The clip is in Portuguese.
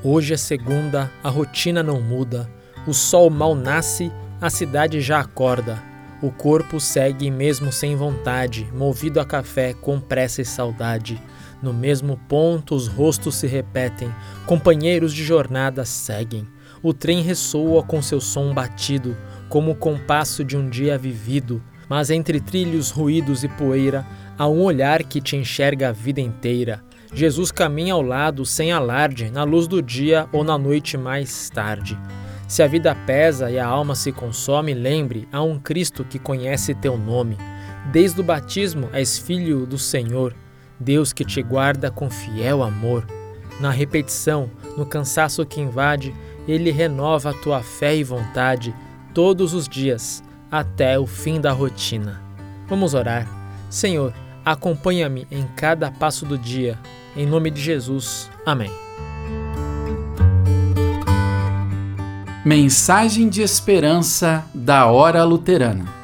Hoje é segunda, a rotina não muda. O sol mal nasce, a cidade já acorda. O corpo segue mesmo sem vontade, movido a café com pressa e saudade. No mesmo ponto os rostos se repetem, companheiros de jornada seguem. O trem ressoa com seu som batido, como o compasso de um dia vivido. Mas entre trilhos, ruídos e poeira, há um olhar que te enxerga a vida inteira. Jesus caminha ao lado sem alarde, na luz do dia ou na noite mais tarde. Se a vida pesa e a alma se consome, lembre, há um Cristo que conhece teu nome. Desde o batismo és filho do Senhor, Deus que te guarda com fiel amor. Na repetição, no cansaço que invade, Ele renova a tua fé e vontade, todos os dias, até o fim da rotina. Vamos orar. Senhor, acompanha-me em cada passo do dia. Em nome de Jesus. Amém. Mensagem de esperança da Hora Luterana.